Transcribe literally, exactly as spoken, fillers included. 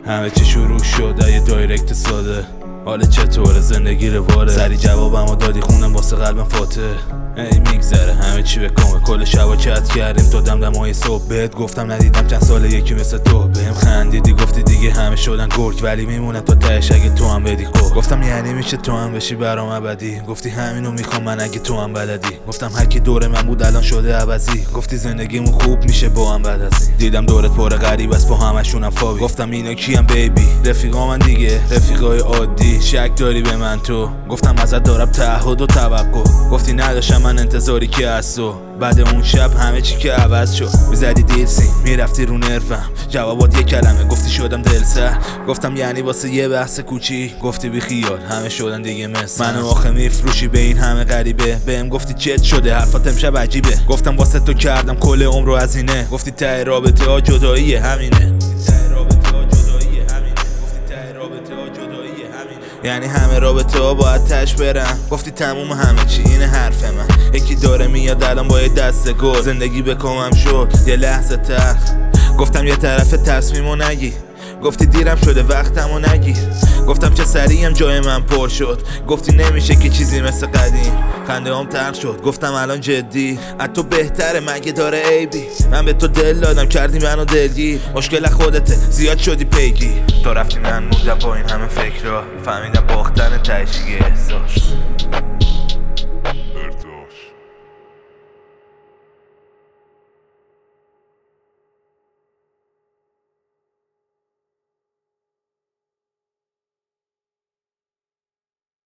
همه چی شروع شد یه دایرکت ساده. حالا چطوره زندگی رواره؟ سری جوابمو دادی خوندم واسه قلبم فاتح. ای میگذره همه چی به کامه. کل شبا چت کردیم تا دم دمای صبح. بهت گفتم ندیدم چند ساله یکی مثل تو. بهم خندیدی گفتی دیگه همه شدن گرگ، ولی میمونه تا تهش اگه تو هم بدی خور. گفتم یعنی میشه تو هم بشی برام ابدی؟ گفتی همینو میخوام من اگه تو هم بلدی. گفتم هر کی دور من بود الان شده عوضی. گفتی زندگیمون خوب میشه با هم بعد از این. دیدم دورت پر غریب است با همشونم فابی. گفتم اینا کیم بیبی؟ رفیقا من دیگه، رفیقای عادی. شک داری به من تو؟ گفتم ازت دارم تعهد و توقع. گفتی نداشتم من انتظاری که از تو. بعد اون شب همه چی که عوض شد. میزدی دیر سین میرفتی رو نرفم. جوابات یه کلمه گفتی شدم دلسر. گفتم یعنی واسه یه بحث کوچی؟ گفتی بی خیال همه شدن دیگه مثل منو آخه میفروشی به این همه غریبه. بهم گفتی چت شده حرفات امشب عجیبه. گفتم واسه تو کردم کل عمر رو هزینه. گفتی ته رابطه ها جداییه همینه. یعنی همه رابطه ها باید تش برن. گفتی تموم همه چی اینه حرف من. یکی داره میاد الان با یه دست گل. زندگی به کامم شد یه لحظه تر. گفتم یه طرف تصمیمو نگیر. گفتی دیرم شده وقتمو نگیر. گفتم چه سریعم جای من پر شد. گفتی نمیشه که چیزی مثل قدیم. خنده هم ترک شد گفتم الان جدی. از تو بهتره مگه داره عیبی؟ من به تو دل دادم کردی منو دلگیر. مشکل خودته زیاد شدی پیگی. تو رفتی من موندم با این همه فکرها. فهمیدم باختن تهش یه احساس.